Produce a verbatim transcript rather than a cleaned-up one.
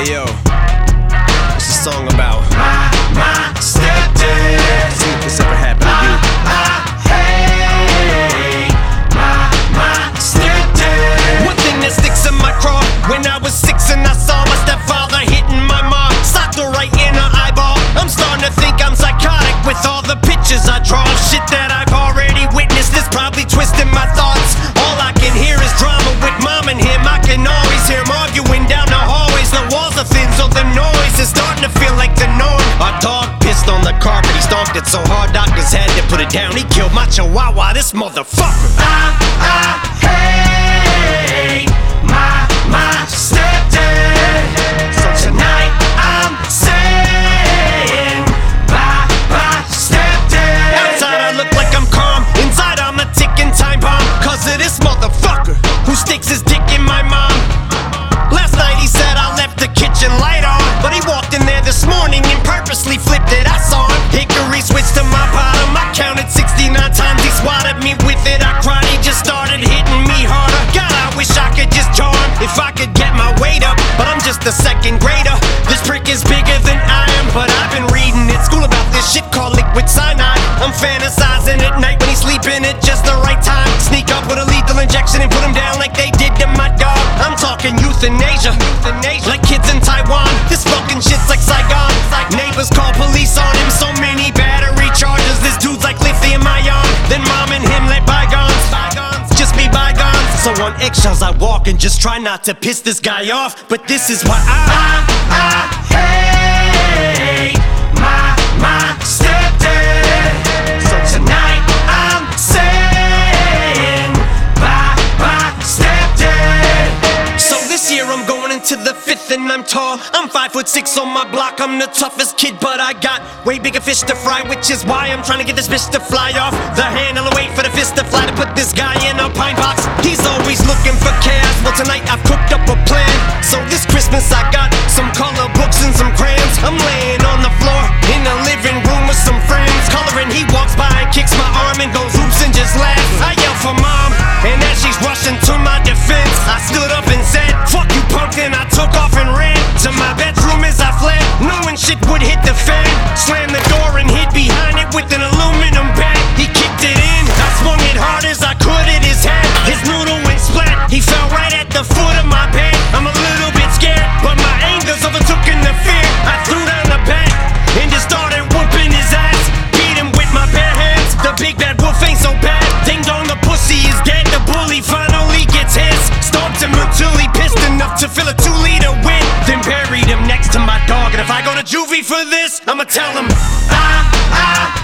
Hey yo, it's a song about my, my stepdad. See if this ever happened to you. I hate my, my stepdad. One thing that sticks in my craw, when I was six and I saw my stepfather hitting my mom, socked her right in her eyeball. I'm starting to think I'm psychotic with all the pictures I draw of shit that I've already witnessed. It's probably twisting my thoughts. All I can hear is drama with mom and him. I can always hear him arguing down the hallways. The walls are thin, so the noise is starting to feel like the norm. Our dog pissed on the carpet, he stomped it so hard doctors had to put it down. He killed my chihuahua, this motherfucker. I, I hate my, my stepdad. So tonight I'm saying bye, bye, stepdad. Outside I look like I'm calm, inside I'm a ticking time bomb. Cause of this motherfucker who sticks his dick in my mom. Last night he said I left the kitchen light on, but he walked in there this morning and purposely flipped it. I saw him. Hickory switched to my bottom. I counted sixty-nine times. He swatted me with it. I cried. He just started hitting me harder. God, I wish I could just charm if I could get my weight up, but I'm just a second grader. This prick is bigger than I am, but I've been reading at school about this shit called liquid cyanide. I'm fantasizing at night when he's sleeping at just the right time. Sneak up with a lethal injection and put him down like they did to my dog. I'm talking euthanasia, euthanasia, like kids in Taiwan. This fucking shit's like Saigon. Neighbors call police on him, so many battery charges. This dude's like lithium ion. Then mom and him let bygones, bygones just be bygones. So on eggshells I walk and just try not to piss this guy off. But this is why I, I, I hate my, my stepdad. So tonight I'm saying bye, bye, stepdad. So this year I'm going into the fifth and I'm tall. I'm five foot six on my block. I'm the toughest kid, but I got way bigger fish to fry, which is why I'm trying to get this bitch to fly off the handle and wait for the fist to fly to put this guy in a pine box. He's always looking for chaos. Well, tonight I've cooked up a plan. So this Christmas I got some color books and some crayons. I'm laying on the floor in the living room with some friends. Coloring, he walks by and kicks my arm and goes oops and just laughs. I yell for mom, and as she's rushing to my defense, I stood up and said, fuck you punk, and I took off and ran to my bedroom as I fled, knowing shit would hit the fan. Slammed the door and hid behind it with an aluminum bag. He kicked it in, I swung it hard as I could at his head. His noodle went splat, he fell right at the foot of my bed. I'm a little bit scared, but my anger's overtook in the fear. I threw down the bat and just started whooping his ass. Beat him with my bare hands, the big bad wolf ain't so bad. Ding dong, the pussy is dead, the bully finally gets his. Stomped him until he pissed enough to fill a two liter win. Then buried him next to my dog, and if I go to juvie for this, I'ma tell him I, I